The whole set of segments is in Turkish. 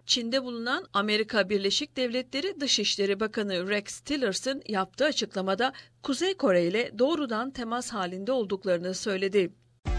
Çin'de bulunan Amerika Birleşik Devletleri Dışişleri Bakanı Rex Tillerson yaptığı açıklamada Kuzey Kore ile doğrudan temas halinde olduklarını söyledi.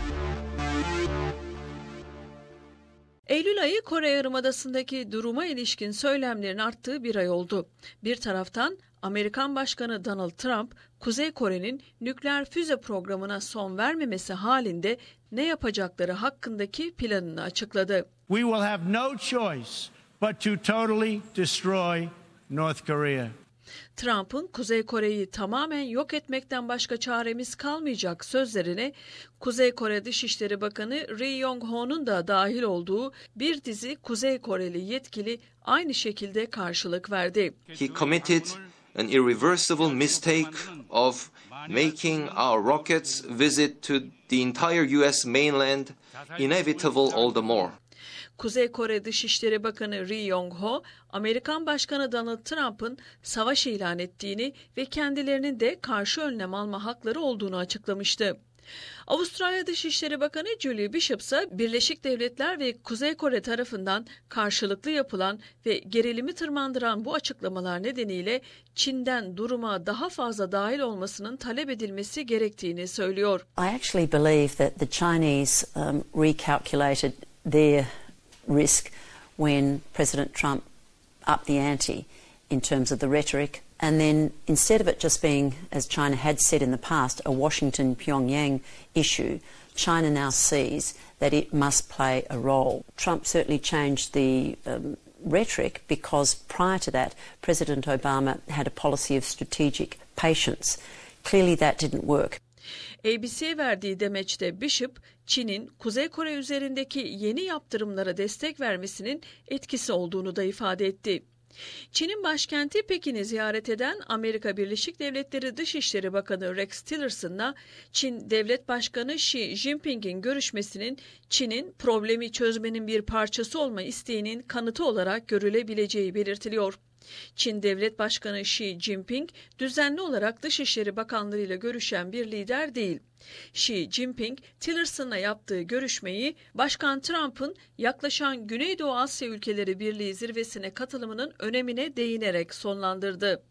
Eylül ayı Kore Yarımadası'ndaki duruma ilişkin söylemlerin arttığı bir ay oldu. Bir taraftan Amerikan Başkanı Donald Trump, Kuzey Kore'nin nükleer füze programına son vermemesi halinde ne yapacakları hakkındaki planını açıkladı. We will have no choice but to totally destroy North Korea. Trump'ın Kuzey Kore'yi tamamen yok etmekten başka çaremiz kalmayacak sözlerine Kuzey Kore Dışişleri Bakanı Ri Yong-ho'nun da dahil olduğu bir dizi Kuzey Koreli yetkili aynı şekilde karşılık verdi. He committed an irreversible mistake of making our rockets visit to the entire US mainland inevitable all the more. Kuzey Kore Dışişleri Bakanı Ri Yong-ho, Amerikan Başkanı Donald Trump'ın savaş ilan ettiğini ve kendilerinin de karşı önlem alma hakları olduğunu açıklamıştı. Avustralya Dışişleri Bakanı Julie Bishop ise Birleşik Devletler ve Kuzey Kore tarafından karşılıklı yapılan ve gerilimi tırmandıran bu açıklamalar nedeniyle Çin'den duruma daha fazla dahil olmasının talep edilmesi gerektiğini söylüyor. I actually believe that the Chinese recalculated their risk when President Trump upped the ante in terms of the rhetoric. And then instead of it just being, as China had said in the past, a Washington-Pyongyang issue, China now sees that it must play a role. Trump certainly changed the rhetoric because prior to that, President Obama had a policy of strategic patience. Clearly that didn't work. ABC'ye verdiği demeçte Bishop, Çin'in Kuzey Kore üzerindeki yeni yaptırımlara destek vermesinin etkisi olduğunu da ifade etti. Çin'in başkenti Pekin'i ziyaret eden Amerika Birleşik Devletleri Dışişleri Bakanı Rex Tillerson'la Çin Devlet Başkanı Xi Jinping'in görüşmesinin Çin'in problemi çözmenin bir parçası olma isteğinin kanıtı olarak görülebileceği belirtiliyor. Çin Devlet Başkanı Xi Jinping düzenli olarak Dışişleri Bakanlarıyla görüşen bir lider değil. Xi Jinping, Tillerson'la yaptığı görüşmeyi Başkan Trump'ın yaklaşan Güneydoğu Asya Ülkeleri Birliği zirvesine katılımının önemine değinerek sonlandırdı.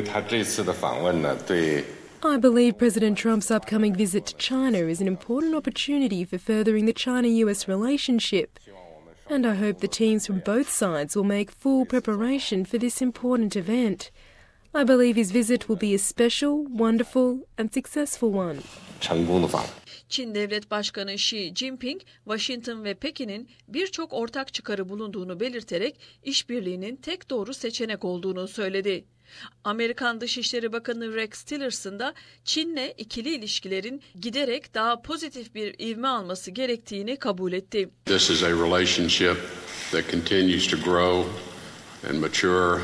I believe President Trump's upcoming visit to China is an important opportunity for furthering the China-US relationship. And I hope the teams from both sides will make full preparation for this important event. I believe his visit will be a special, wonderful and successful one. Çin Devlet Başkanı Xi Jinping, Washington ve Pekin'in birçok ortak çıkarı bulunduğunu belirterek işbirliğinin tek doğru seçenek olduğunu söyledi. Amerikan Dışişleri Bakanı Rex Tillerson da Çin'le ikili ilişkilerin giderek daha pozitif bir ivme alması gerektiğini kabul etti. This is a relationship that continues to grow and mature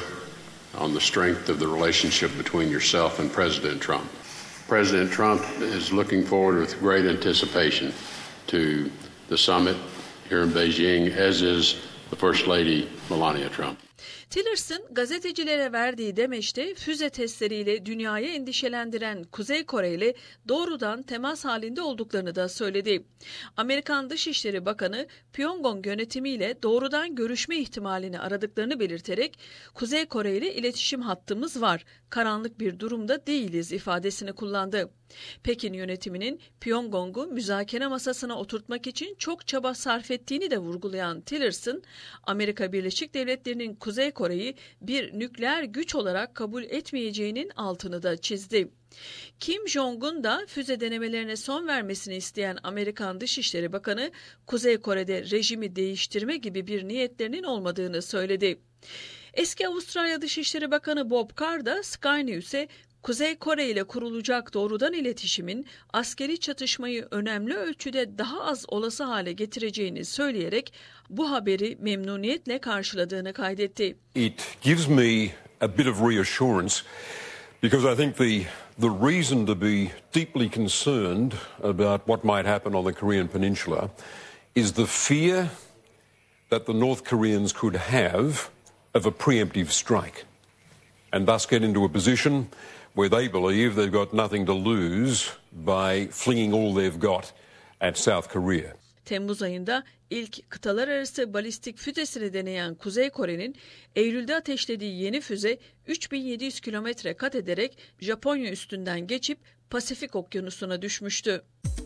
on the strength of the relationship between yourself and President Trump. President Trump is looking forward with great anticipation to the summit here in Beijing, as is the First Lady Melania Trump. Tillerson gazetecilere verdiği demeçte füze testleriyle dünyayı endişelendiren Kuzey Kore ile doğrudan temas halinde olduklarını da söyledi. Amerikan Dışişleri Bakanı Pyongyang yönetimiyle doğrudan görüşme ihtimalini aradıklarını belirterek Kuzey Kore ile iletişim hattımız var, karanlık bir durumda değiliz ifadesini kullandı. Pekin yönetiminin Pyongyang'u müzakere masasına oturtmak için çok çaba sarf ettiğini de vurgulayan Tillerson, Amerika Birleşik Devletleri'nin Kuzey Kore'yi bir nükleer güç olarak kabul etmeyeceğinin altını da çizdi. Kim Jong-un da füze denemelerine son vermesini isteyen Amerikan Dışişleri Bakanı, Kuzey Kore'de rejimi değiştirme gibi bir niyetlerinin olmadığını söyledi. Eski Avustralya Dışişleri Bakanı Bob Carr da Sky News'e Kuzey Kore ile kurulacak doğrudan iletişimin askeri çatışmayı önemli ölçüde daha az olası hale getireceğini söyleyerek bu haberi memnuniyetle karşıladığını kaydetti. It gives me a bit of reassurance because I think the reason to be deeply concerned about what might happen on the Korean Peninsula is the fear that the North Koreans could have of a preemptive strike and thus get into a position where they believe they've got nothing to lose by flinging all they've got at South Korea. Temmuz ayında ilk kıtalar arası balistik füzesini deneyen Kuzey Kore'nin Eylül'de ateşlediği yeni füze 3700 kilometre kat ederek Japonya üstünden geçip Pasifik Okyanusu'na düşmüştü.